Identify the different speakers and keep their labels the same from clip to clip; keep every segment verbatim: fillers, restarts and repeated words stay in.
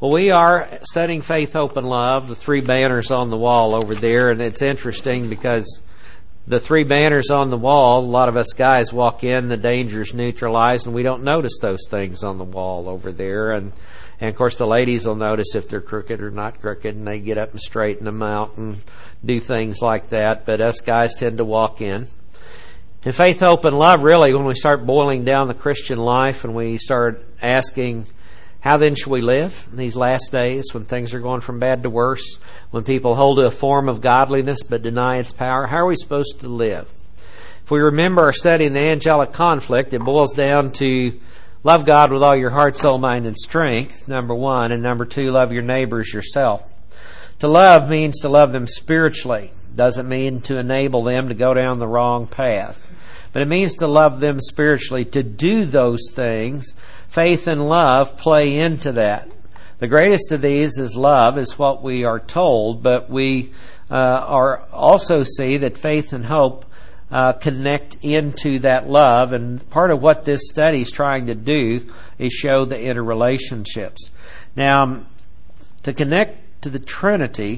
Speaker 1: Well, we are studying Faith, Hope, and Love, the three banners on the wall over there, and it's interesting because the three banners on the wall, a lot of us guys walk in, the danger's neutralized, and we don't notice those things on the wall over there. And, and of course, the ladies will notice if they're crooked or not crooked, and they get up and straighten them out and do things like that. But us guys tend to walk in. And Faith, Hope, and Love, really, when we start boiling down the Christian life and we start asking, how then should we live in these last days when things are going from bad to worse, when people hold to a form of godliness but deny its power? How are we supposed to live? If we remember our study in the angelic conflict, it boils down to love God with all your heart, soul, mind, and strength, number one, and number two, love your neighbors yourself. To love means to love them spiritually. Doesn't mean to enable them to go down the wrong path. But it means to love them spiritually. To do those things, faith and love play into that. The greatest of these is love, is what we are told, but we uh, are also see that faith and hope uh, connect into that love. And part of what this study is trying to do is show the interrelationships. Now, to connect to the Trinity,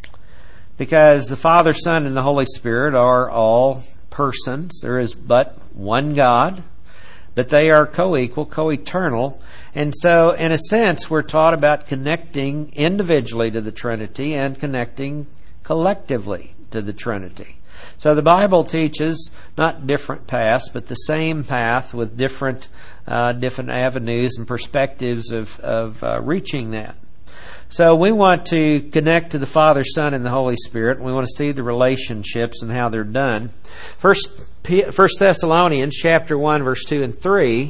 Speaker 1: because the Father, Son, and the Holy Spirit are all persons. There is but one God, but they are co-equal, co-eternal. And so, in a sense, we're taught about connecting individually to the Trinity and connecting collectively to the Trinity. So the Bible teaches not different paths, but the same path with different uh, different avenues and perspectives of, of uh, reaching that. So we want to connect to the Father, Son, and the Holy Spirit. We want to see the relationships and how they're done. First, First Thessalonians chapter one, verse two and three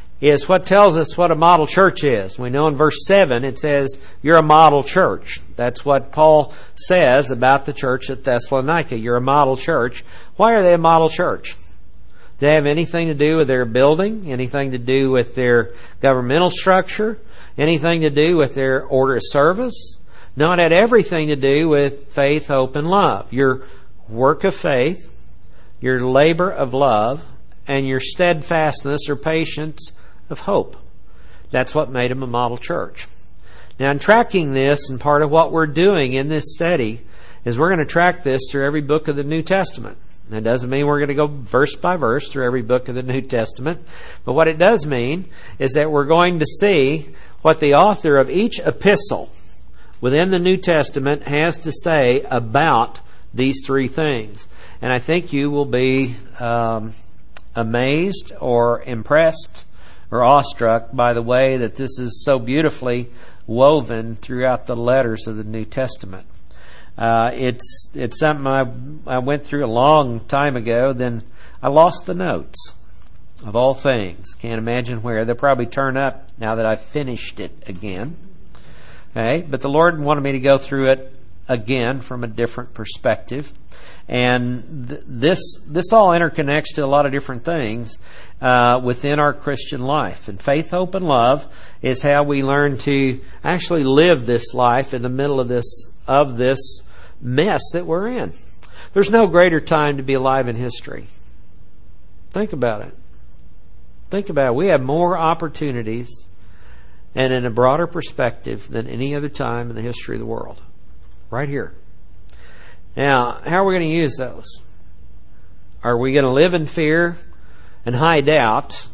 Speaker 1: is what tells us what a model church is. We know in verse seven it says, you're a model church. That's what Paul says about the church at Thessalonica. You're a model church. Why are they a model church? Do they have anything to do with their building? Anything to do with their governmental structure? Anything to do with their order of service? No, it had everything to do with faith, hope, and love. Your work of faith, your labor of love, and your steadfastness or patience of hope. That's what made them a model church. Now, in tracking this, and part of what we're doing in this study, is we're going to track this through every book of the New Testament. That doesn't mean we're going to go verse by verse through every book of the New Testament. But what it does mean is that we're going to see what the author of each epistle within the New Testament has to say about these three things. And I think you will be um, amazed or impressed or awestruck by the way that this is so beautifully woven throughout the letters of the New Testament. Uh, it's it's something I, I went through a long time ago. Then I lost the notes of all things. Can't imagine where. They'll probably turn up now that I've finished it again. Okay, but the Lord wanted me to go through it again from a different perspective. And th- this this all interconnects to a lot of different things uh, within our Christian life. And faith, hope, and love is how we learn to actually live this life in the middle of this of this mess that we're in. There's no greater time to be alive in history. Think about it. Think about it. We have more opportunities and in a broader perspective than any other time in the history of the world. Right here. Now, how are we going to use those? Are we going to live in fear and hide out?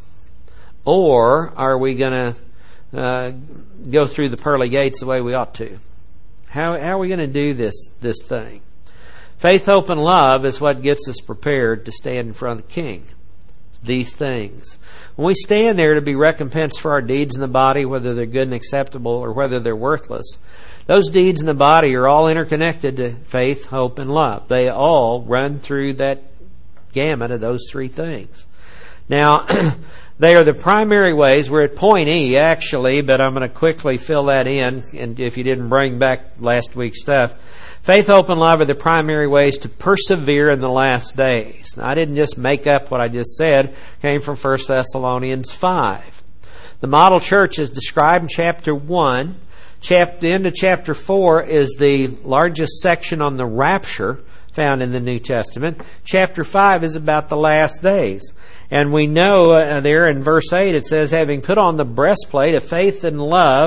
Speaker 1: Or are we going to uh, go through the pearly gates the way we ought to? How, how are we going to do this, this thing? Faith, hope, and love is what gets us prepared to stand in front of the King. These things. When we stand there to be recompensed for our deeds in the body, whether they're good and acceptable or whether they're worthless, those deeds in the body are all interconnected to faith, hope, and love. They all run through that gamut of those three things. Now, they are the primary ways. We're at point E, actually, but I'm going to quickly fill that in. And if you didn't bring back last week's stuff, faith, hope, and love are the primary ways to persevere in the last days. Now, I didn't just make up what I just said. It came from First Thessalonians five. The model church is described in chapter one. Chapter, into chapter four is the largest section on the rapture found in the New Testament. Chapter five is about the last days. And we know uh, there in verse eight it says, having put on the breastplate of faith and love,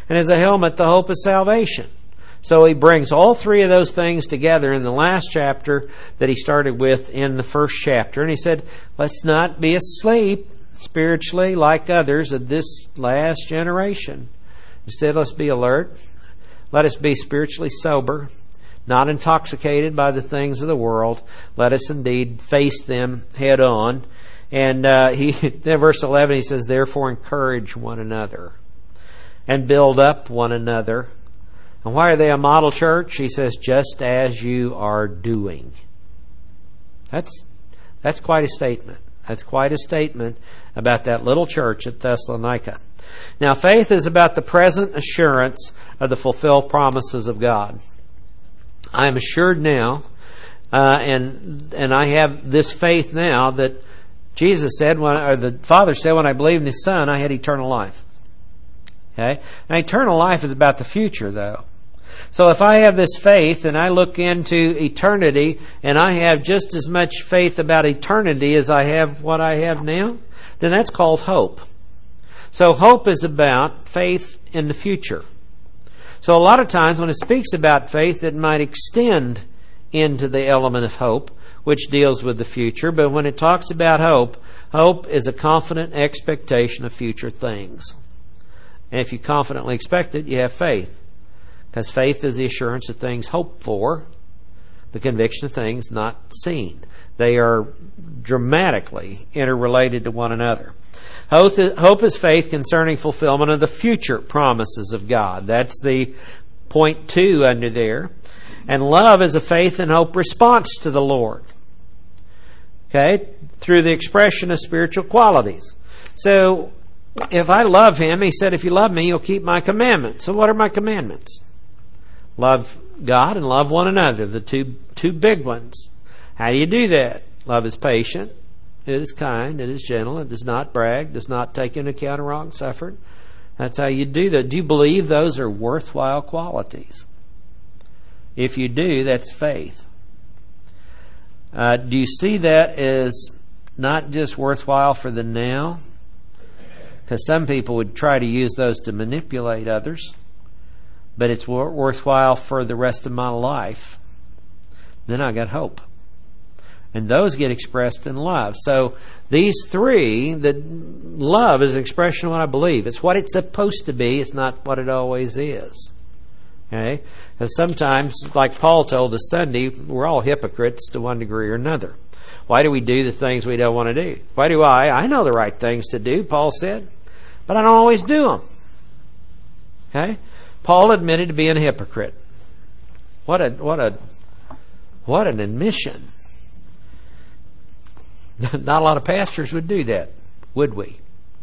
Speaker 1: And as a helmet, the hope of salvation. So he brings all three of those things together in the last chapter that he started with in the first chapter. And he said, let's not be asleep spiritually like others of this last generation. Instead, let's be alert. Let us be spiritually sober, not intoxicated by the things of the world. Let us indeed face them head on. And uh, he, in verse eleven, he says, therefore encourage one another and build up one another. And why are they a model church? He says, just as you are doing. That's that's quite a statement. That's quite a statement about that little church at Thessalonica. Now, faith is about the present assurance of the fulfilled promises of God. I am assured now, uh, and and I have this faith now that Jesus said, when, or the Father said, when I believed in His Son, I had eternal life. Okay? Now, eternal life is about the future, though. So if I have this faith and I look into eternity and I have just as much faith about eternity as I have what I have now, then that's called hope. So hope is about faith in the future. So a lot of times when it speaks about faith, it might extend into the element of hope, which deals with the future. But when it talks about hope, hope is a confident expectation of future things. And if you confidently expect it, you have faith. Because faith is the assurance of things hoped for, the conviction of things not seen. They are dramatically interrelated to one another. Hope is faith concerning fulfillment of the future promises of God. That's the point two under there. And love is a faith and hope response to the Lord. Okay? Through the expression of spiritual qualities. So, if I love Him, He said, if you love me, you'll keep my commandments. So what are my commandments? Love God and love one another, the two two big ones. How do you do that? Love is patient. It is kind. It is gentle. It does not brag. Does not take into account a wrong suffered. That's how you do that. Do you believe those are worthwhile qualities? If you do, that's faith. Uh, do you see that as not just worthwhile for the now? Because some people would try to use those to manipulate others. But it's wor- worthwhile for the rest of my life. Then I got hope. And those get expressed in love. So these three, the love is an expression of what I believe. It's what it's supposed to be. It's not what it always is. Okay? Because sometimes, like Paul told us Sunday, we're all hypocrites to one degree or another. Why do we do the things we don't want to do? Why do I? I know the right things to do, Paul said, but I don't always do them. Okay? Paul admitted to being a hypocrite. What a what a what an admission. Not a lot of pastors would do that, would we?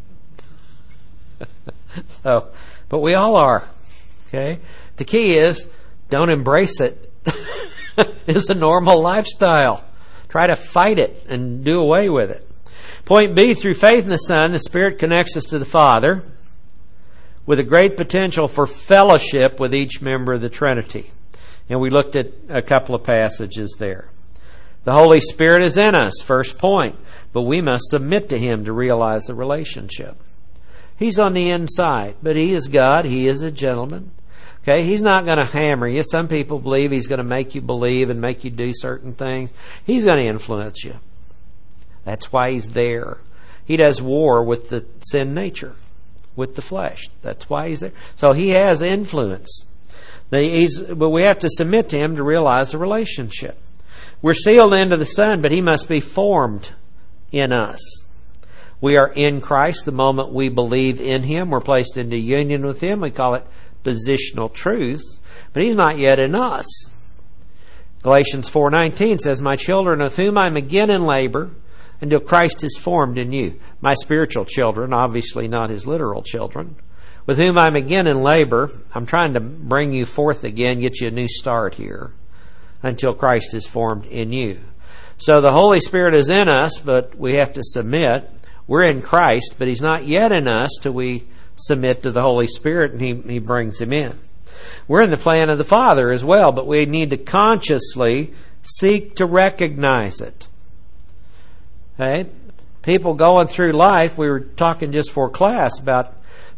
Speaker 1: So, but we all are. Okay? The key is don't embrace it. It's a normal lifestyle. Try to fight it and do away with it. Point B, through faith in the Son, the Spirit connects us to the Father with a great potential for fellowship with each member of the Trinity. And we looked at a couple of passages there. The Holy Spirit is in us, first point, but we must submit to Him to realize the relationship. He's on the inside, but He is God. He is a gentleman. Okay, He's not going to hammer you. Some people believe He's going to make you believe and make you do certain things. He's going to influence you. That's why He's there. He does war with the sin nature, with the flesh. That's why He's there. So He has influence. He's, but we have to submit to Him to realize the relationship. We're sealed into the Son, but He must be formed in us. We are in Christ the moment we believe in Him. We're placed into union with Him. We call it positional truth. But He's not yet in us. Galatians four nineteen says, my children, with whom I'm again in labor, until Christ is formed in you. My spiritual children, obviously not His literal children, with whom I'm again in labor. I'm trying to bring you forth again, get you a new start here, until Christ is formed in you. So the Holy Spirit is in us, but we have to submit. We're in Christ, but He's not yet in us till we submit to the Holy Spirit and He, he brings Him in. We're in the plan of the Father as well, but we need to consciously seek to recognize it. Okay? People going through life, we were talking just for class about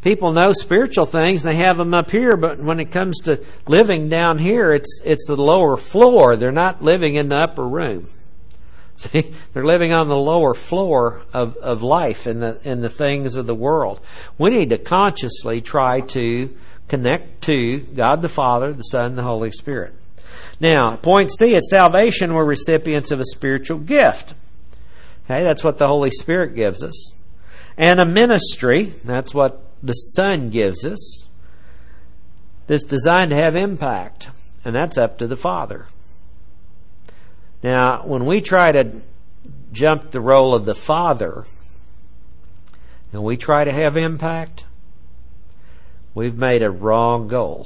Speaker 1: people know spiritual things, they have them up here, but when it comes to living down here, it's it's the lower floor. They're not living in the upper room. See, they're living on the lower floor of, of life and the in the things of the world. We need to consciously try to connect to God the Father, the Son, and the Holy Spirit. Now, point C, at salvation, we're recipients of a spiritual gift. Okay, that's what the Holy Spirit gives us. And a ministry, that's what the Son gives us, that's designed to have impact. And that's up to the Father. Now, when we try to jump the role of the Father, and we try to have impact, we've made a wrong goal.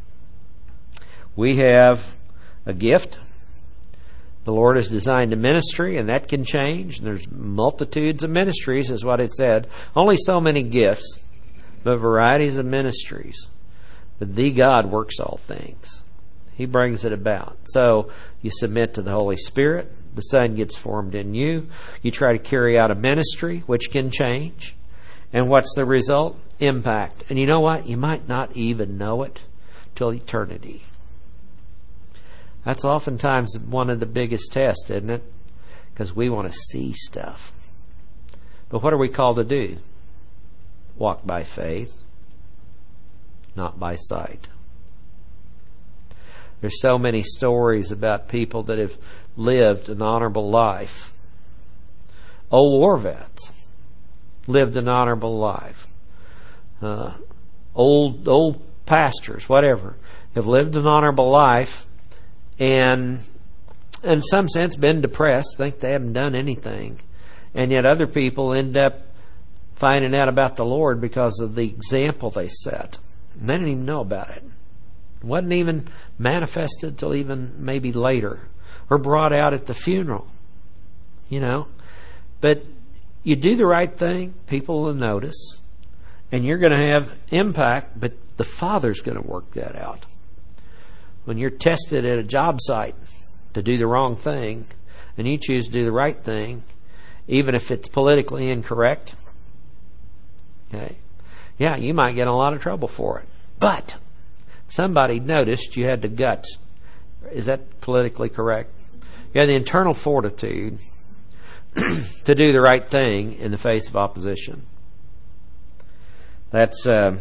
Speaker 1: We have a gift. The Lord has designed a ministry, and that can change. And there's multitudes of ministries, is what it said. Only so many gifts, but varieties of ministries. But the God works all things. He brings it about. So you submit to the Holy Spirit. The Son gets formed in you. You try to carry out a ministry, which can change. And what's the result? Impact. And you know what? You might not even know it till eternity. That's oftentimes one of the biggest tests, isn't it? Because we want to see stuff. But what are we called to do? Walk by faith, not by sight. There's so many stories about people that have lived an honorable life. Old war vets lived an honorable life. Uh, old old pastors, whatever, have lived an honorable life, and in some sense been depressed, think they haven't done anything. And yet other people end up finding out about the Lord because of the example they set. And they didn't even know about it. It wasn't even manifested till even maybe later, or brought out at the funeral. You know? But you do the right thing, people will notice, and you're going to have impact, but the Father's going to work that out. When you're tested at a job site to do the wrong thing, and you choose to do the right thing, even if it's politically incorrect, okay, yeah, you might get in a lot of trouble for it. But somebody noticed you had the guts. Is that politically correct? You had the internal fortitude to do the right thing in the face of opposition. That's uh,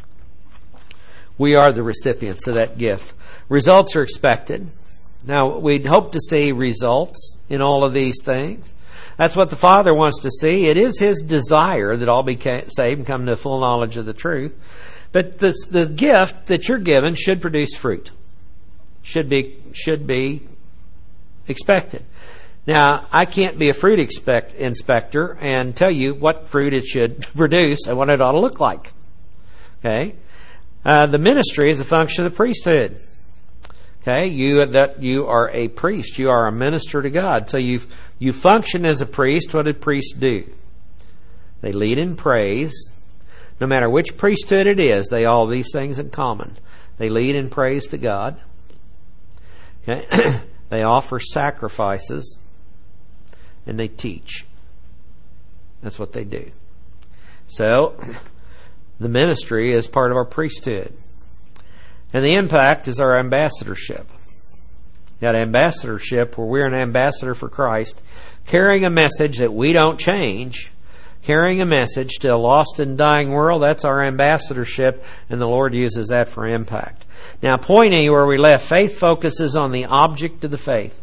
Speaker 1: we are the recipients of that gift. Results are expected. Now, we'd hope to see results in all of these things. That's what the Father wants to see. It is His desire that all be saved and come to a full knowledge of the truth. But this, the gift that you're given should produce fruit. Should be should be expected. Now, I can't be a fruit expect, inspector and tell you what fruit it should produce and what it ought to look like. Okay, uh, the ministry is a function of the priesthood. Okay, you that you are a priest, you are a minister to God. So you you function as a priest. What did priests do? They lead in praise. No matter which priesthood it is, they all have these things in common. They lead in praise to God. Okay, they offer sacrifices, and they teach. That's what they do. So the ministry is part of our priesthood. And the impact is our ambassadorship. That ambassadorship where we're an ambassador for Christ, carrying a message that we don't change, carrying a message to a lost and dying world, that's our ambassadorship, and the Lord uses that for impact. Now, point E, where we left, faith focuses on the object of the faith.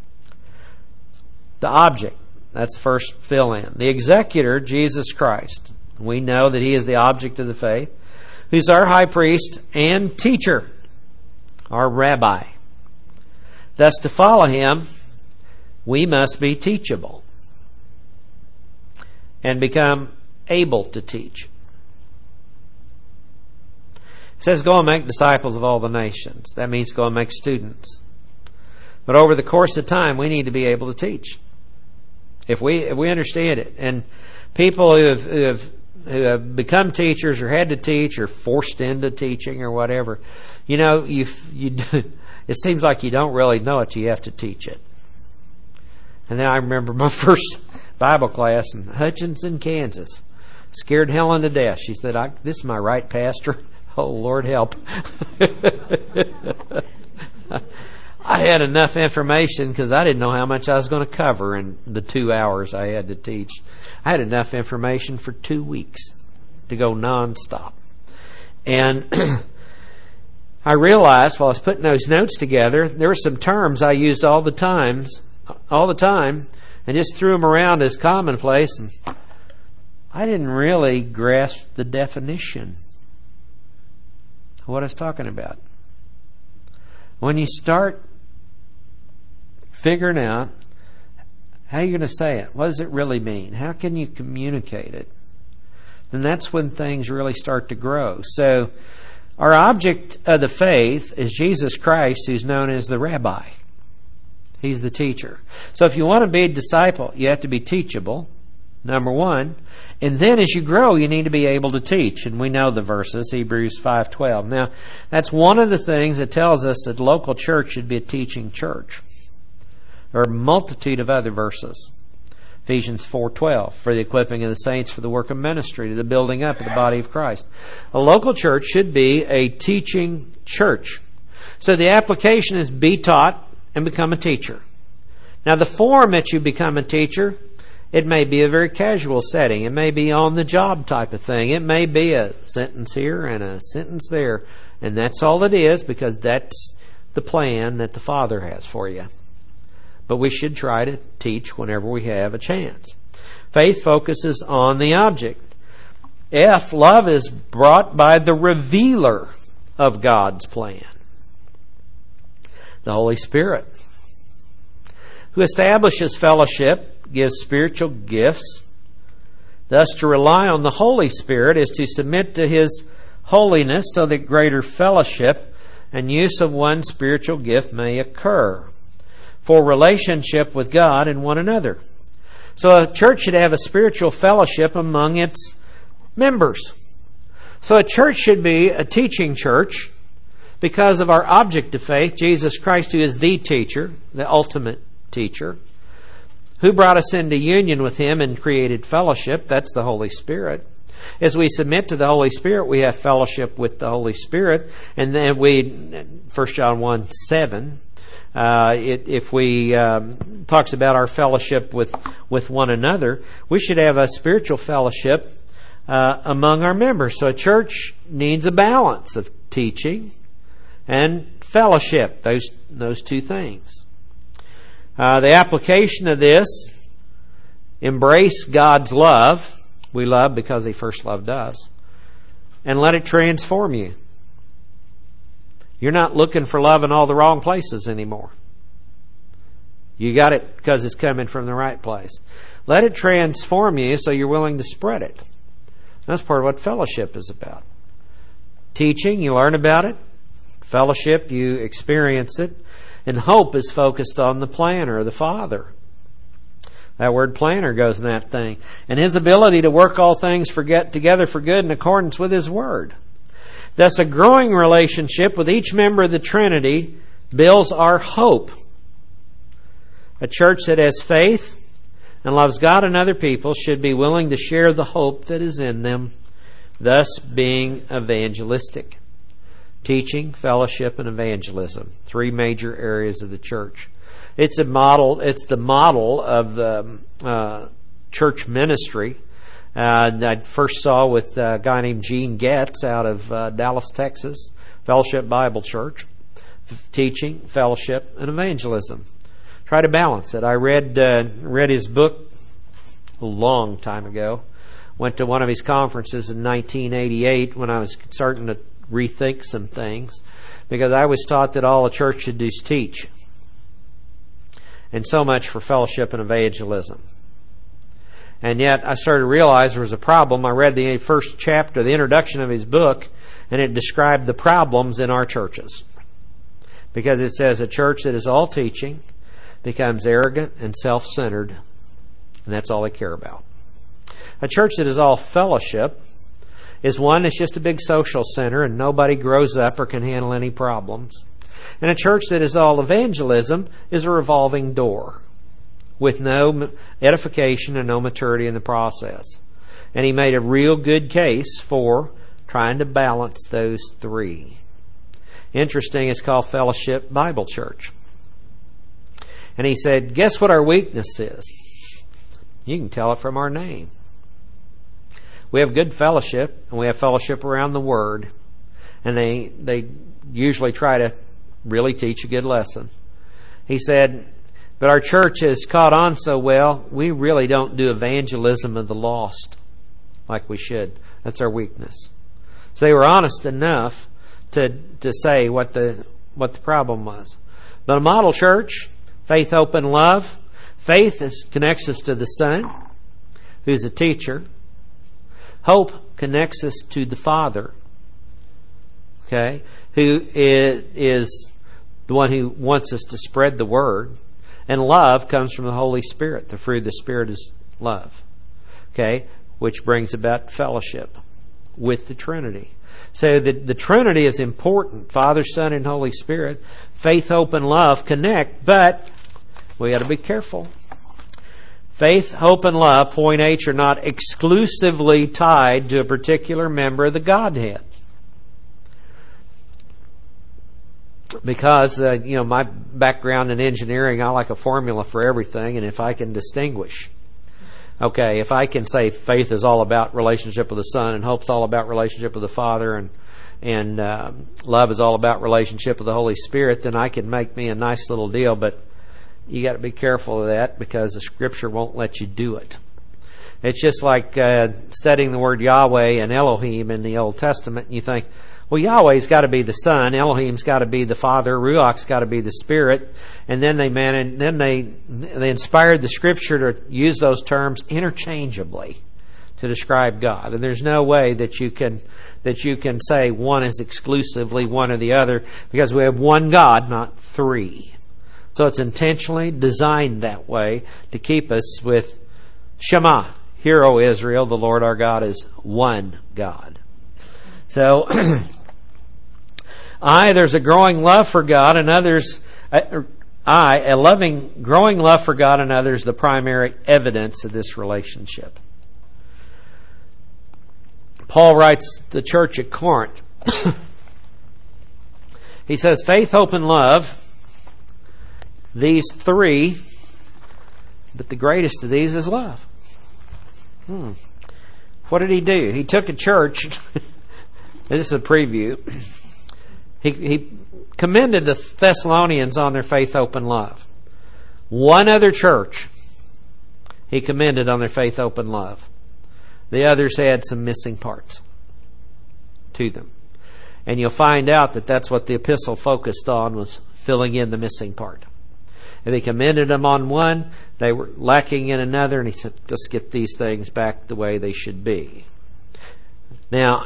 Speaker 1: The object, that's the first fill in. The executor, Jesus Christ. We know that He is the object of the faith, who's our high priest and teacher, our rabbi. Thus, to follow Him, we must be teachable and become able to teach. It says, go and make disciples of all the nations. That means go and make students. But over the course of time, we need to be able to teach. If we if we understand it. And people who have, who have who have become teachers or had to teach or forced into teaching or whatever, you know, you you it seems like you don't really know it till you have to teach it. And then I remember my first Bible class in Hutchinson, Kansas. Scared Helen to death. She said, I, this is my right pastor. Oh, Lord help. I had enough information because I didn't know how much I was going to cover in the two hours I had to teach. I had enough information for two weeks to go nonstop. And I realized while I was putting those notes together, there were some terms I used all the times, all the time, and just threw them around as commonplace, and I didn't really grasp the definition of what I was talking about. When you start figuring out how you're going to say it, what does it really mean? How can you communicate it? Then that's when things really start to grow. So our object of the faith is Jesus Christ, who's known as the Rabbi. He's the teacher. So if you want to be a disciple, you have to be teachable, number one. And then as you grow, you need to be able to teach. And we know the verses, Hebrews five twelve. Now, that's one of the things that tells us that local church should be a teaching church. There are a multitude of other verses. Ephesians four twelve, for the equipping of the saints for the work of ministry, to the building up of the body of Christ. A local church should be a teaching church. So the application is be taught and become a teacher. Now the form that you become a teacher, it may be a very casual setting. It may be on the job type of thing. It may be a sentence here and a sentence there. And that's all it is, because that's the plan that the Father has for you. But we should try to teach whenever we have a chance. Faith focuses on the object. F, love is brought by the revealer of God's plan, the Holy Spirit, who establishes fellowship, gives spiritual gifts. Thus, to rely on the Holy Spirit is to submit to His holiness so that greater fellowship and use of one spiritual gift may occur for relationship with God and one another. So a church should have a spiritual fellowship among its members. So a church should be a teaching church because of our object of faith, Jesus Christ, who is the teacher, the ultimate teacher, who brought us into union with Him and created fellowship. That's the Holy Spirit. As we submit to the Holy Spirit, we have fellowship with the Holy Spirit. And then we, First John one seven, Uh, it, if we um, talks about our fellowship with, with one another, we should have a spiritual fellowship uh, among our members. So a church needs a balance of teaching and fellowship, those those two things. Uh, the application of this, embrace God's love. We love because He first loved us. And let it transform you. You're not looking for love in all the wrong places anymore. You got it because it's coming from the right place. Let it transform you so you're willing to spread it. That's part of what fellowship is about. Teaching, you learn about it. Fellowship, you experience it. And hope is focused on the planner, the Father. That word planner goes in that thing. And His ability to work all things for get together for good in accordance with His Word. Thus, a growing relationship with each member of the Trinity builds our hope. A church that has faith and loves God and other people should be willing to share the hope that is in them, thus being evangelistic. Teaching, fellowship, and evangelism. Three major areas of the church. It's a model. It's the model of the uh, church ministry. Uh, I first saw with a guy named Gene Getz out of uh, Dallas, Texas, Fellowship Bible Church. Teaching, fellowship, and evangelism. Try to balance it. I read uh, read his book a long time ago. Went to one of his conferences in nineteen eighty-eight when I was starting to rethink some things, because I was taught that all a church should do is teach. And so much for fellowship and evangelism. And yet I started to realize there was a problem. I read the first chapter, the introduction of his book, and it described the problems in our churches. Because it says a church that is all teaching becomes arrogant and self-centered, and that's all they care about. A church that is all fellowship is one that's just a big social center and nobody grows up or can handle any problems. And a church that is all evangelism is a revolving door with no edification and no maturity in the process. And he made a real good case for trying to balance those three. Interesting, it's called Fellowship Bible Church. And he said, guess what our weakness is? You can tell it from our name. We have good fellowship, and we have fellowship around the Word. And they they usually try to really teach a good lesson. He said, but our church has caught on so well, we really don't do evangelism of the lost like we should. That's our weakness. So they were honest enough to to say what the what the problem was. But a model church, faith, hope, and love. Faith is, connects us to the Son, who's a teacher. Hope connects us to the Father, okay, who is, is the one who wants us to spread the Word. And love comes from the Holy Spirit. The fruit of the Spirit is love, okay, which brings about fellowship with the Trinity. So the, the Trinity is important. Father, Son, and Holy Spirit. Faith, hope, and love connect, but we got to be careful. Faith, hope, and love, point H, are not exclusively tied to a particular member of the Godhead. Because, uh, you know, my background in engineering, I like a formula for everything, and if I can distinguish, okay, if I can say faith is all about relationship with the Son, and hope's all about relationship with the Father, and and uh, love is all about relationship with the Holy Spirit, then I can make me a nice little deal, but you got to be careful of that because the Scripture won't let you do it. It's just like uh, studying the word Yahweh and Elohim in the Old Testament, and you think, well, Yahweh's got to be the Son, Elohim's got to be the Father, Ruach's got to be the Spirit, and then they man, and then they they inspired the Scripture to use those terms interchangeably to describe God. And there's no way that you can that you can say one is exclusively one or the other, because we have one God, not three. So it's intentionally designed that way to keep us with Shema, Hear, O Israel, the Lord our God is one God. So, I, there's a growing love for God, and others, I, a loving, growing love for God and others, the primary evidence of this relationship. Paul writes the church at Corinth. He says, faith, hope, and love, these three, but the greatest of these is love. Hmm. What did he do? He took a church. This is a preview. He, he commended the Thessalonians on their faith, hope, and love. One other church he commended on their faith, hope, and love. The others had some missing parts to them. And you'll find out that that's what the epistle focused on, was filling in the missing part. If he commended them on one, they were lacking in another, and he said, let's get these things back the way they should be. Now,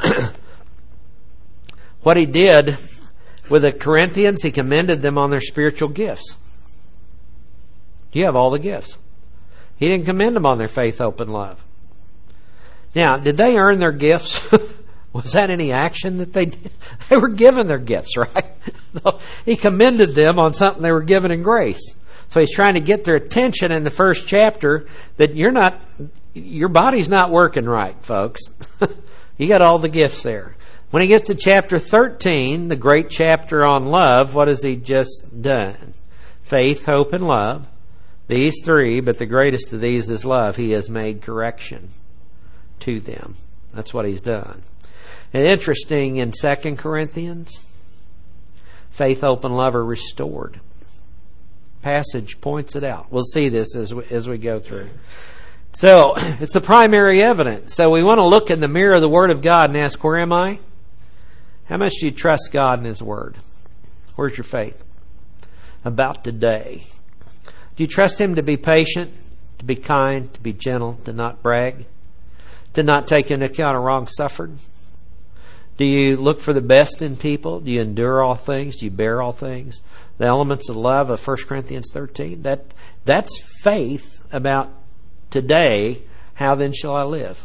Speaker 1: what he did with the Corinthians, he commended them on their spiritual gifts. You have all the gifts. He didn't commend them on their faith, hope, and love. Now, did they earn their gifts? Was that any action that they did? They were given their gifts, right? So he commended them on something they were given in grace. So he's trying to get their attention in the first chapter that you're not, your body's not working right, folks. You got all the gifts there. When he gets to chapter thirteen, the great chapter on love, what has he just done? Faith, hope, and love. These three, but the greatest of these is love. He has made correction to them. That's what he's done. And interesting, in Second Corinthians, faith, hope, and love are restored. Passage points it out. We'll see this as we, as we go through. So, it's the primary evidence. So we want to look in the mirror of the Word of God and ask, where am I? How much do you trust God and His Word? Where's your faith? About today. Do you trust Him to be patient, to be kind, to be gentle, to not brag, to not take into account a wrong suffered? Do you look for the best in people? Do you endure all things? Do you bear all things? The elements of love of First Corinthians thirteen. That, that's faith about today. How then shall I live?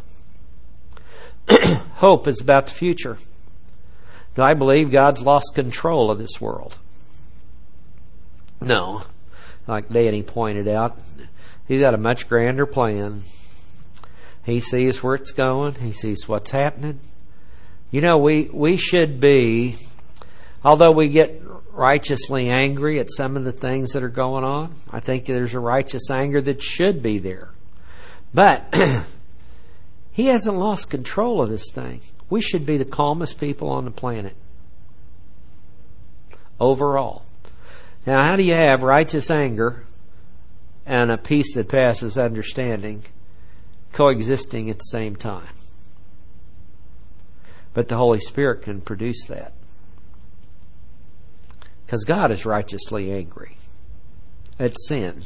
Speaker 1: Hope is about the future. Do I believe God's lost control of this world? No. Like Danny pointed out, He's got a much grander plan. He sees where it's going. He sees what's happening. You know, we, we should be, although we get righteously angry at some of the things that are going on, I think there's a righteous anger that should be there. But He hasn't lost control of this thing. We should be the calmest people on the planet. Overall. Now, how do you have righteous anger and a peace that passes understanding coexisting at the same time? But the Holy Spirit can produce that. Because God is righteously angry at sin.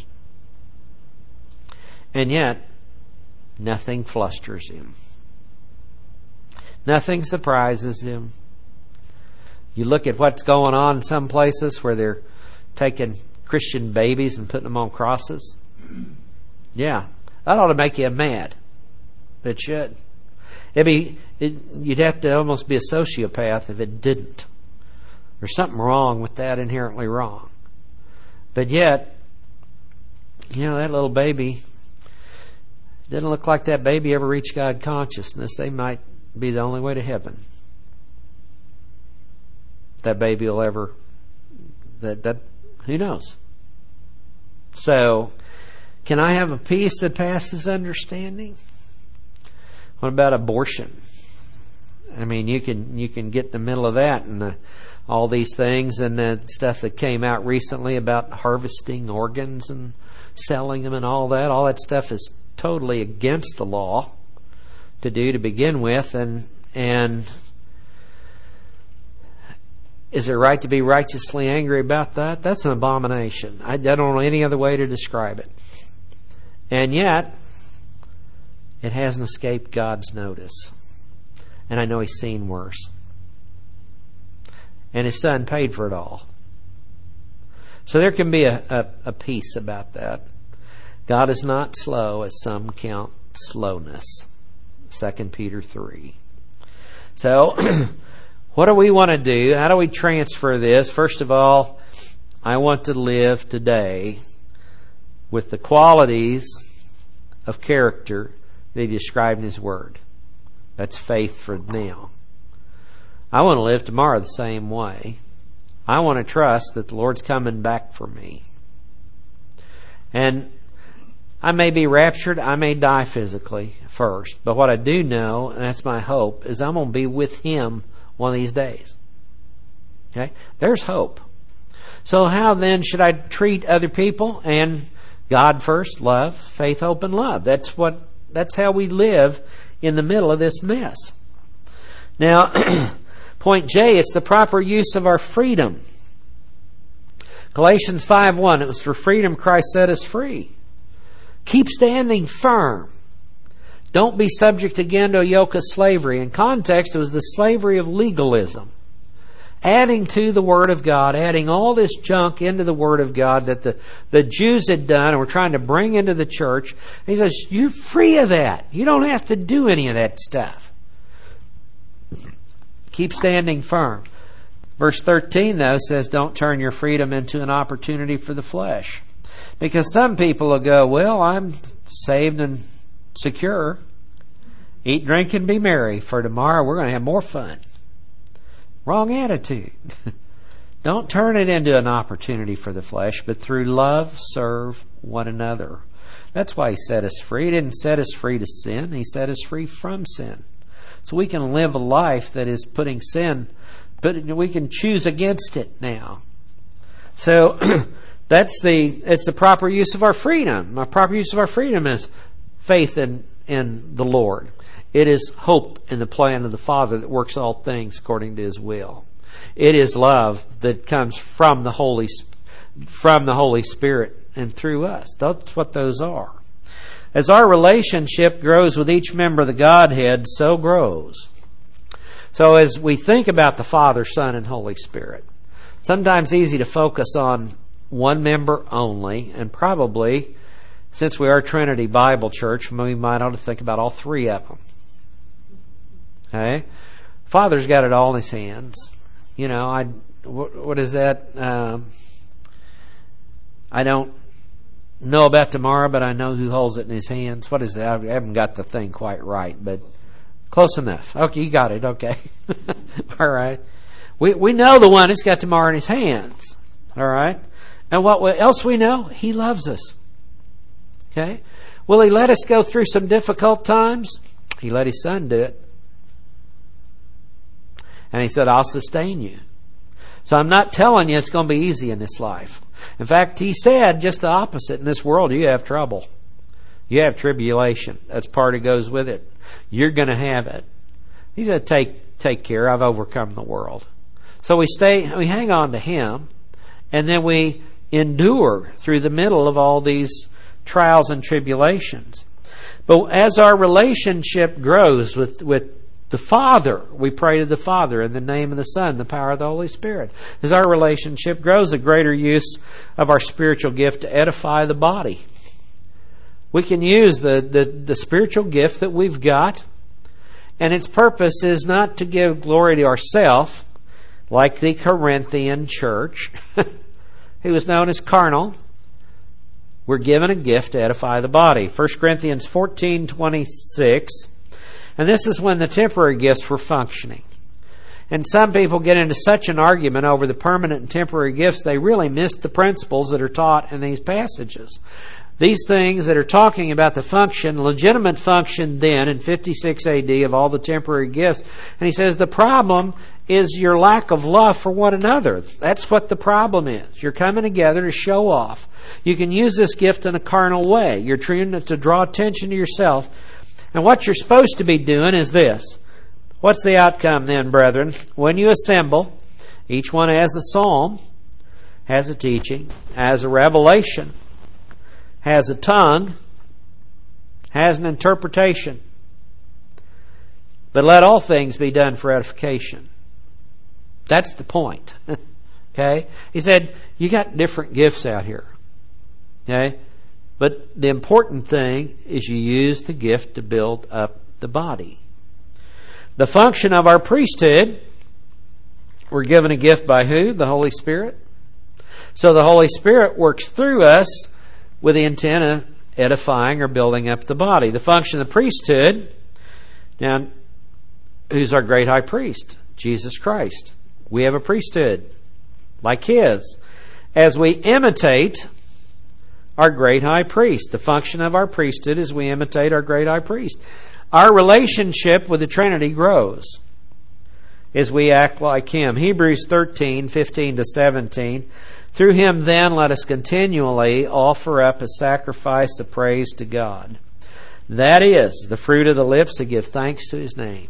Speaker 1: And yet, nothing flusters Him. Nothing surprises Him. You look at what's going on in some places where they're taking Christian babies and putting them on crosses. Yeah, that ought to make you mad. It should. It'd be, it, you'd have to almost be a sociopath if it didn't. There's something wrong with that, inherently wrong. But yet, you know, that little baby, didn't look like that baby ever reached God consciousness. They might be the only way to heaven. That baby will ever, that, that, who knows? So, can I have a peace that passes understanding? What about abortion? I mean, you can you can get in the middle of that and the, all these things and the stuff that came out recently about harvesting organs and selling them and all that. All that stuff is totally against the law to do to begin with. And and is it right to be righteously angry about that? That's an abomination. I, I don't know any other way to describe it. And yet, it hasn't escaped God's notice. And I know He's seen worse. And His Son paid for it all. So there can be a, a, a peace about that. God is not slow, as some count slowness. Second Peter three. So, what do we want to do? How do we transfer this? First of all, I want to live today with the qualities of character that He described in His Word. That's faith for now. I want to live tomorrow the same way. I want to trust that the Lord's coming back for me. And I may be raptured, I may die physically first. But what I do know, and that's my hope, is I'm going to be with Him one of these days. Okay? There's hope. So how then should I treat other people? And God first, love, faith, hope, and love. That's what that's how we live in the middle of this mess. Now, point J, it's the proper use of our freedom. Galatians five one, it was for freedom Christ set us free. Keep standing firm. Don't be subject again to a yoke of slavery. In context, it was the slavery of legalism. Adding to the Word of God, adding all this junk into the Word of God that the, the Jews had done and were trying to bring into the church. And he says, you're free of that. You don't have to do any of that stuff. Keep standing firm. Verse thirteen, though, says, don't turn your freedom into an opportunity for the flesh. Because some people will go, well, I'm saved and secure. Eat, drink, and be merry, for tomorrow we're going to have more fun. Wrong attitude. Don't turn it into an opportunity for the flesh, but through love serve one another. That's why He set us free. He didn't set us free to sin. He set us free from sin. So we can live a life that is putting sin, but we can choose against it now. So that's the it's the proper use of our freedom. Our proper use of our freedom is faith in, in the Lord. It is hope in the plan of the Father that works all things according to His will. It is love that comes from the Holy from the Holy Spirit and through us. That's what those are. As our relationship grows with each member of the Godhead, so grows. So as we think about the Father, Son, and Holy Spirit, sometimes easy to focus on one member only, and probably, since we are Trinity Bible Church, we might ought to think about all three of them. Okay? Father's got it all in His hands. You know, I, what, what is that? Um, I don't, know about tomorrow, but I know who holds it in his hands. What is that? I haven't got the thing quite right, but close enough. Okay, you got it. Okay. All right. We we know the one that's got tomorrow in his hands. All right. And what else we know? He loves us. Okay. Will he let us go through some difficult times? He let his son do it. And he said, I'll sustain you. So I'm not telling you it's going to be easy in this life. In fact, he said just the opposite. In this world, you have trouble. You have tribulation. That's part of goes with it. You're going to have it. He said, take, take care. I've overcome the world. So we stay, we hang on to him, and then we endure through the middle of all these trials and tribulations. But as our relationship grows with, with the Father, we pray to the Father in the name of the Son, the power of the Holy Spirit. As our relationship grows, a greater use of our spiritual gift to edify the body. We can use the, the, the spiritual gift that we've got, and its purpose is not to give glory to ourselves, like the Corinthian church, who was known as carnal. We're given a gift to edify the body. First Corinthians fourteen twenty-six. And this is when the temporary gifts were functioning. And some people get into such an argument over the permanent and temporary gifts, they really miss the principles that are taught in these passages. These things that are talking about the function, legitimate function then in fifty-six A D of all the temporary gifts. And he says the problem is your lack of love for one another. That's what the problem is. You're coming together to show off. You can use this gift in a carnal way. You're trying to draw attention to yourself. And what you're supposed to be doing is this. What's the outcome then, brethren? When you assemble, each one has a psalm, has a teaching, has a revelation, has a tongue, has an interpretation. But let all things be done for edification. That's the point. Okay? He said, you got different gifts out here. Okay? But the important thing is you use the gift to build up the body. The function of our priesthood, we're given a gift by who? The Holy Spirit. So the Holy Spirit works through us with the intent of edifying or building up the body. The function of the priesthood, now, who's our great high priest? Jesus Christ. We have a priesthood like his. As we imitate our great high priest. The function of our priesthood is we imitate our great high priest. Our relationship with the Trinity grows as we act like him. Hebrews thirteen, fifteen to seventeen. Through him then let us continually offer up a sacrifice of praise to God. That is the fruit of the lips that give thanks to his name.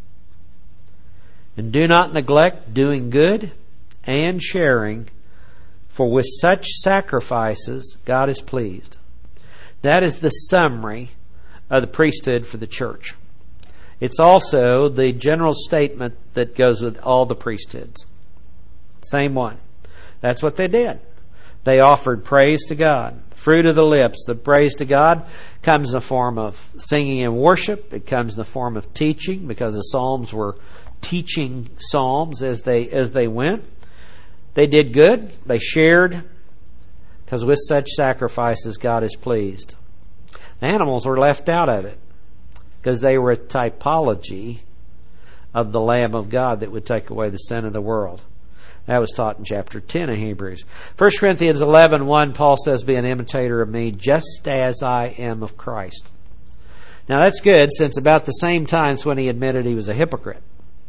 Speaker 1: And do not neglect doing good and sharing, for with such sacrifices God is pleased. That is the summary of the priesthood for the church. It's also the general statement that goes with all the priesthoods. Same one. That's what they did. They offered praise to God. Fruit of the lips. The praise to God comes in the form of singing and worship. It comes in the form of teaching, because the Psalms were teaching psalms as they as they went. They did good. They shared, because with such sacrifices God is pleased. The animals were left out of it because they were a typology of the Lamb of God that would take away the sin of the world. That was taught in chapter ten of Hebrews. First Corinthians eleven one, Paul says, be an imitator of me just as I am of Christ. Now that's good, since about the same times when he admitted he was a hypocrite.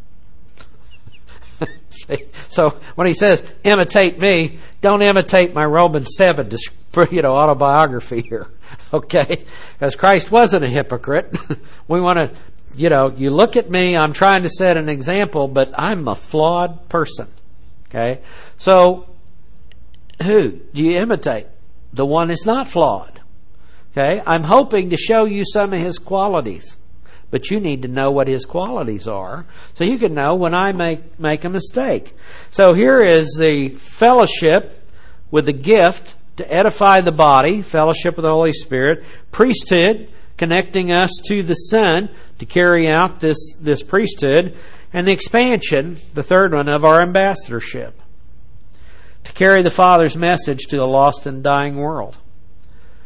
Speaker 1: See? So when he says, imitate me, don't imitate my Romans seven you know, autobiography here. Okay? Because Christ wasn't a hypocrite. We want to, you know, you look at me, I'm trying to set an example, but I'm a flawed person. Okay? So, who do you imitate? The one that's not flawed. Okay? I'm hoping to show you some of his qualities. But you need to know what his qualities are, so you can know when I make, make a mistake. So here is the fellowship with the gift to edify the body, fellowship with the Holy Spirit, priesthood, connecting us to the Son to carry out this, this priesthood, and the expansion, the third one, of our ambassadorship, to carry the Father's message to a lost and dying world.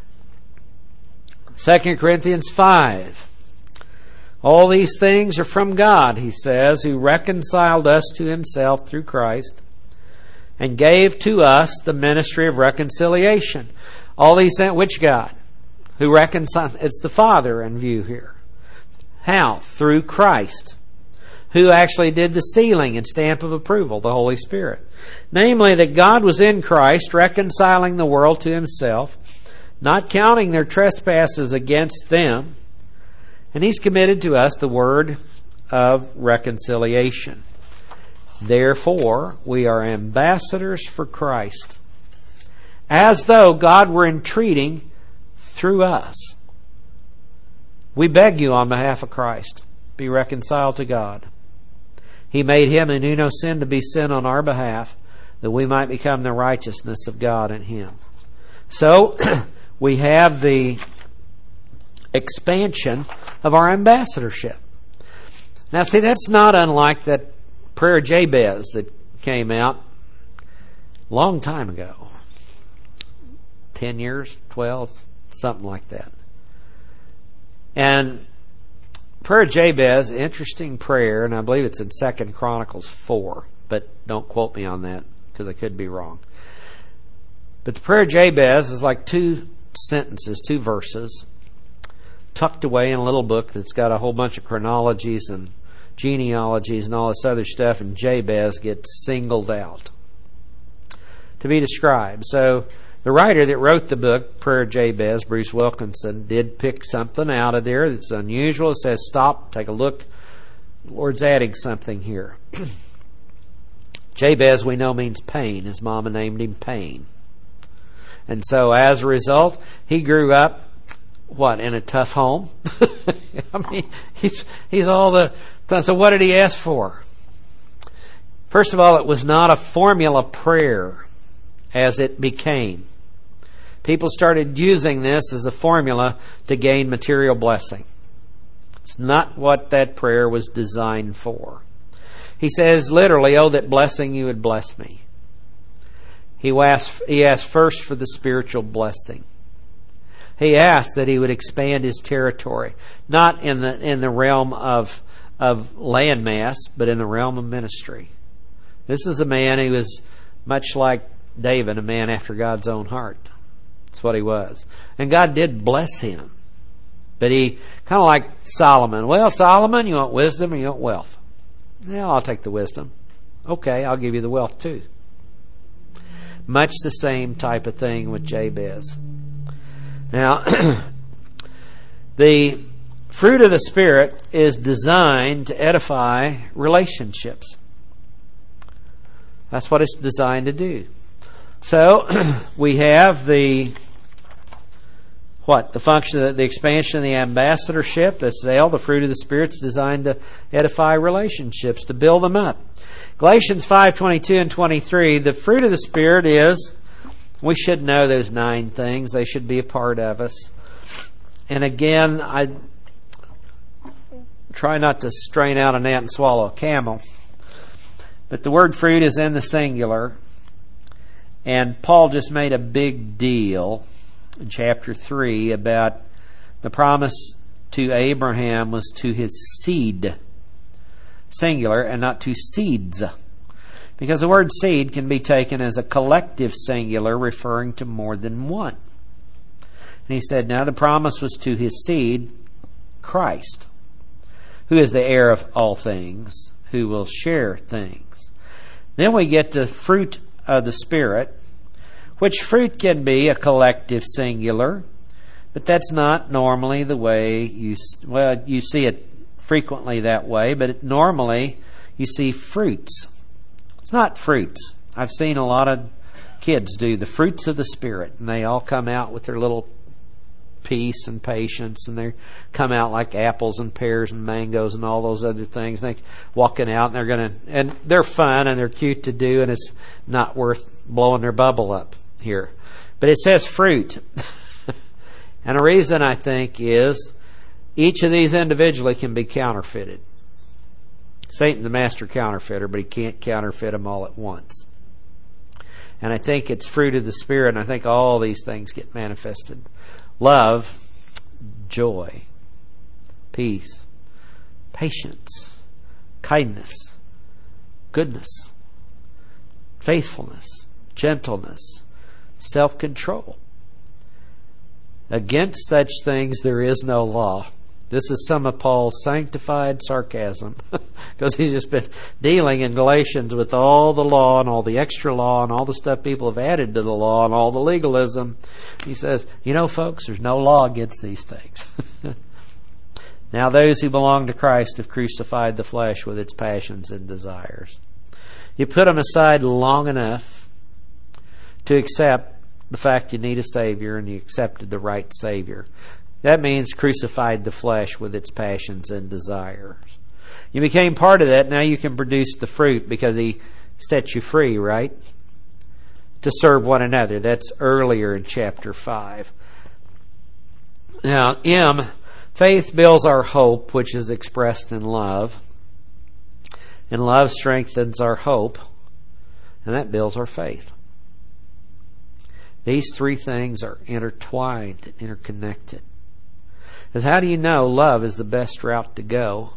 Speaker 1: Second Corinthians five. All these things are from God, he says, who reconciled us to himself through Christ and gave to us the ministry of reconciliation. All these things, which God? Who reconciled? It's the Father in view here. How? Through Christ, who actually did the sealing and stamp of approval, the Holy Spirit. Namely, that God was in Christ, reconciling the world to himself, not counting their trespasses against them, and he's committed to us the word of reconciliation. Therefore, we are ambassadors for Christ, as though God were entreating through us. We beg you on behalf of Christ, be reconciled to God. He made him who knew no sin to be sin on our behalf, that we might become the righteousness of God in him. So, we have the expansion of our ambassadorship. Now, see, that's not unlike that prayer of Jabez that came out a long time ago. Ten years, twelve, something like that. And prayer of Jabez, interesting prayer, and I believe it's in Second Chronicles four, but don't quote me on that because I could be wrong. But the prayer of Jabez is like two sentences, two verses, tucked away in a little book that's got a whole bunch of chronologies and genealogies and all this other stuff, and Jabez gets singled out to be described. So the writer that wrote the book, Prayer of Jabez, Bruce Wilkinson, did pick something out of there that's unusual. It says, stop, take a look. The Lord's adding something here. Jabez, we know, means pain. His mama named him Pain. And so as a result, he grew up What, in a tough home? I mean, he's he's all the... So what did he ask for? First of all, it was not a formula prayer as it became. People started using this as a formula to gain material blessing. It's not what that prayer was designed for. He says literally, oh, that blessing you would bless me. He asked, he asked first for the spiritual blessing. He asked that he would expand his territory, not in the in the realm of of landmass, but in the realm of ministry. This is a man who was much like David, a man after God's own heart. That's what he was. And God did bless him. But he, kind of like Solomon. Well, Solomon, you want wisdom or you want wealth? Yeah, I'll take the wisdom. Okay, I'll give you the wealth too. Much the same type of thing with Jabez. Now, the fruit of the Spirit is designed to edify relationships. That's what it's designed to do. So, we have the, what? The function, of the expansion of the ambassadorship. That's zeal. The fruit of the Spirit is designed to edify relationships, to build them up. Galatians five twenty-two and twenty-three, the fruit of the Spirit is, we should know those nine things. They should be a part of us. And again, I try not to strain out a gnat and swallow a camel. But the word fruit is in the singular. And Paul just made a big deal in chapter three about the promise to Abraham was to his seed. Singular and not to seeds. Because the word seed can be taken as a collective singular referring to more than one. And he said, now the promise was to his seed, Christ, who is the heir of all things, who will share things. Then we get the fruit of the Spirit, which fruit can be a collective singular, but that's not normally the way you, well, you see it frequently that way, but it, normally you see fruits. It's not fruits. I've seen a lot of kids do the fruits of the Spirit, and they all come out with their little peace and patience, and they come out like apples and pears and mangoes and all those other things. They walking out, and they're gonna, and they're fun and they're cute to do, and it's not worth blowing their bubble up here. But it says fruit, and the reason I think is each of these individually can be counterfeited. Satan's the master counterfeiter, but he can't counterfeit them all at once. And I think it's fruit of the Spirit, and I think all these things get manifested. Love, joy, peace, patience, kindness, goodness, faithfulness, gentleness, self-control. Against such things there is no law. This is some of Paul's sanctified sarcasm, because he's just been dealing in Galatians with all the law and all the extra law and all the stuff people have added to the law and all the legalism. He says, you know, folks, there's no law against these things. Now those who belong to Christ have crucified the flesh with its passions and desires. You put them aside long enough to accept the fact you need a Savior, and you accepted the right Savior. That means crucified the flesh with its passions and desires. You became part of that. Now you can produce the fruit because He set you free, right? To serve one another. That's earlier in chapter five. Now, M, faith builds our hope, which is expressed in love. And love strengthens our hope, and that builds our faith. These three things are intertwined, interconnected. Because how do you know love is the best route to go?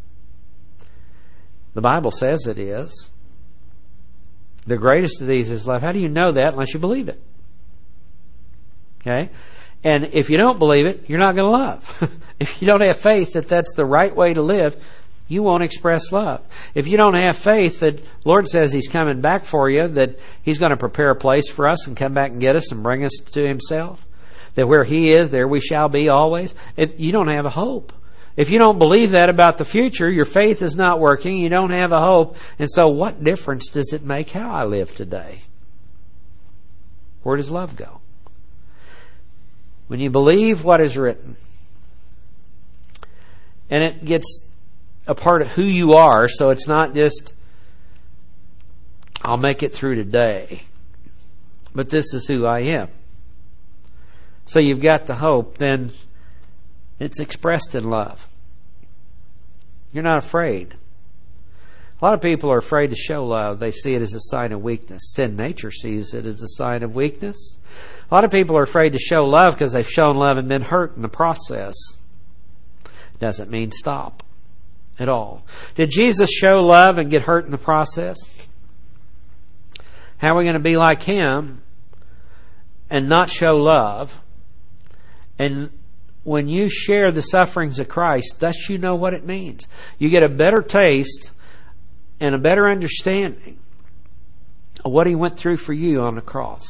Speaker 1: The Bible says it is. The greatest of these is love. How do you know that unless you believe it? Okay? And if you don't believe it, you're not going to love. If you don't have faith that that's the right way to live, you won't express love. If you don't have faith that Lord says He's coming back for you, that He's going to prepare a place for us and come back and get us and bring us to Himself, that where He is, there we shall be always, if you don't have a hope. If you don't believe that about the future, your faith is not working, you don't have a hope, and so what difference does it make how I live today? Where does love go? When you believe what is written, and it gets a part of who you are, so it's not just, I'll make it through today, but this is who I am. So you've got the hope, then it's expressed in love. You're not afraid. A lot of people are afraid to show love. They see it as a sign of weakness. Sin nature sees it as a sign of weakness. A lot of people are afraid to show love because they've shown love and been hurt in the process. Doesn't mean stop at all. Did Jesus show love and get hurt in the process? How are we going to be like Him and not show love? And when you share the sufferings of Christ, thus you know what it means. You get a better taste and a better understanding of what He went through for you on the cross.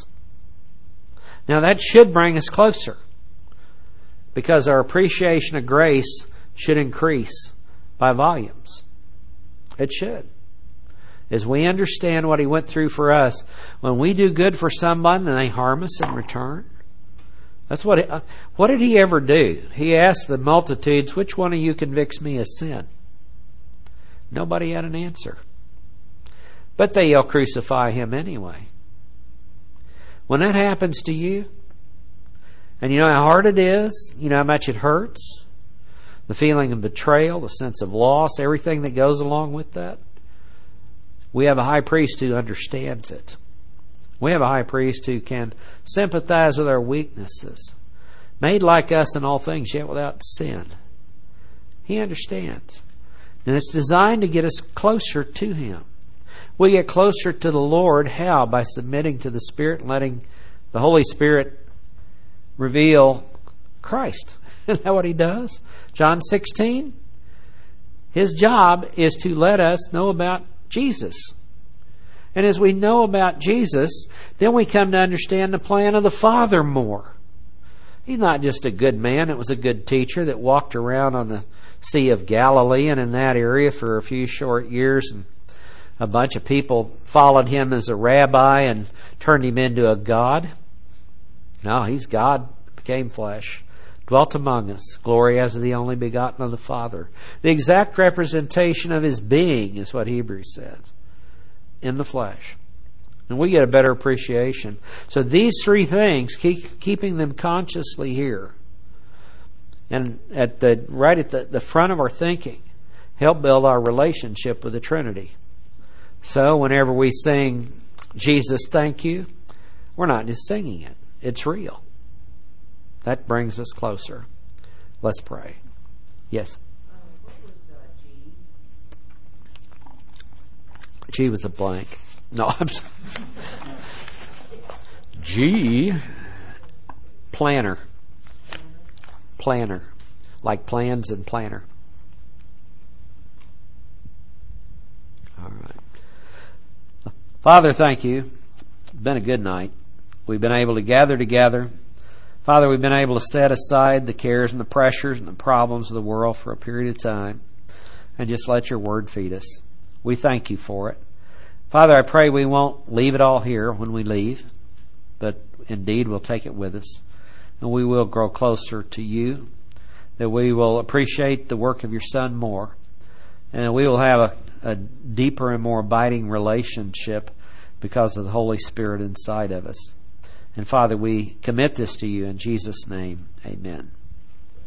Speaker 1: Now that should bring us closer, because our appreciation of grace should increase by volumes. It should. As we understand what He went through for us, when we do good for someone and they harm us in return, that's what. It, what did He ever do? He asked the multitudes, which one of you convicts me of sin? Nobody had an answer. But they'll crucify Him anyway. When that happens to you, and you know how hard it is, you know how much it hurts, the feeling of betrayal, the sense of loss, everything that goes along with that, we have a high priest who understands it. We have a high priest who can sympathize with our weaknesses, made like us in all things, yet without sin. He understands. And it's designed to get us closer to Him. We get closer to the Lord. How? By submitting to the Spirit and letting the Holy Spirit reveal Christ. Isn't that what He does? John sixteen. His job is to let us know about Jesus. And as we know about Jesus, then we come to understand the plan of the Father more. He's not just a good man. It was a good teacher that walked around on the Sea of Galilee and in that area for a few short years, and a bunch of people followed Him as a rabbi and turned Him into a God. No, He's God, became flesh, dwelt among us, glory as of the only begotten of the Father. The exact representation of His being is what Hebrews says, in the flesh. And we get a better appreciation. So these three things, keep, keeping them consciously here, and at the right at the, the front of our thinking, help build our relationship with the Trinity. So whenever we sing Jesus Thank You, we're not just singing it. It's real. That brings us closer. Let's pray. Yes?
Speaker 2: Um, what was uh, G?
Speaker 1: G was a blank. No, I'm sorry. G, planner. Planner. Like plans and planner. All right. Father, thank you. It's been a good night. We've been able to gather together. Father, we've been able to set aside the cares and the pressures and the problems of the world for a period of time and just let your word feed us. We thank you for it. Father, I pray we won't leave it all here when we leave, but indeed we'll take it with us, and we will grow closer to you, that we will appreciate the work of your Son more, and we will have a, a deeper and more abiding relationship because of the Holy Spirit inside of us. And Father, we commit this to you in Jesus' name. Amen.